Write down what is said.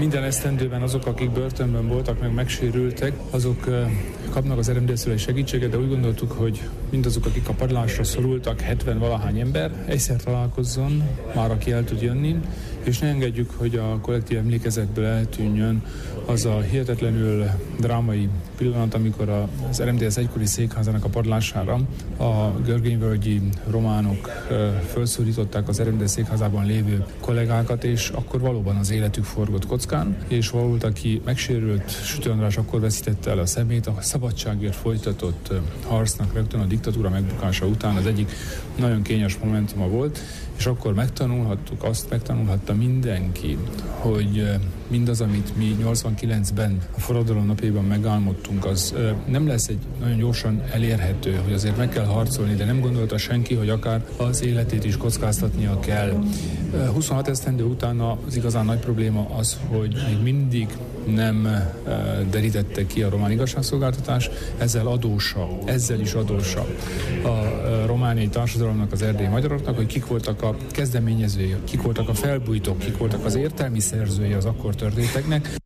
minden esztendőben azok, akik börtönben voltak, meg megsérültek, azok kapnak az RMDSZ-ről egy segítséget, de úgy gondoltuk, hogy mindazok, akik a padlásra szorultak, 70-valahány ember, egyszer találkozzon, már aki el tud jönni, és ne engedjük, hogy a kollektív emlékezetből eltűnjön az a hihetetlenül drámai pillanat, amikor az RMDSZ egykori székházának a padlására a görgényvölgyi románok felszólították az RMDSZ székházában lévő kollégákat, és akkor valóban az életük forgott kockán, és volt, aki megsérült, Sütő András akkor veszítette el a szemét, a szabadságért folytatott harcnak rögtön a diktatúra megbukása után az egyik nagyon kényes momentuma volt, és akkor megtanulhatta mindenki, hogy mindaz, amit mi 89-ben a forradalom napjában megálmodtunk, az nem lesz egy nagyon gyorsan elérhető, hogy azért meg kell harcolni, de nem gondolta senki, hogy akár az életét is kockáztatnia kell. 26 esztendő után az igazán nagy probléma az, hogy még mindig nem derítette ki a román igazságszolgáltatás, ezzel is adósa a romániai társadalomnak, az erdélyi magyaroknak, hogy kik voltak a kezdeményezői, kik voltak a felbújtók, kik voltak az értelmi szerzői az akkor történteknek.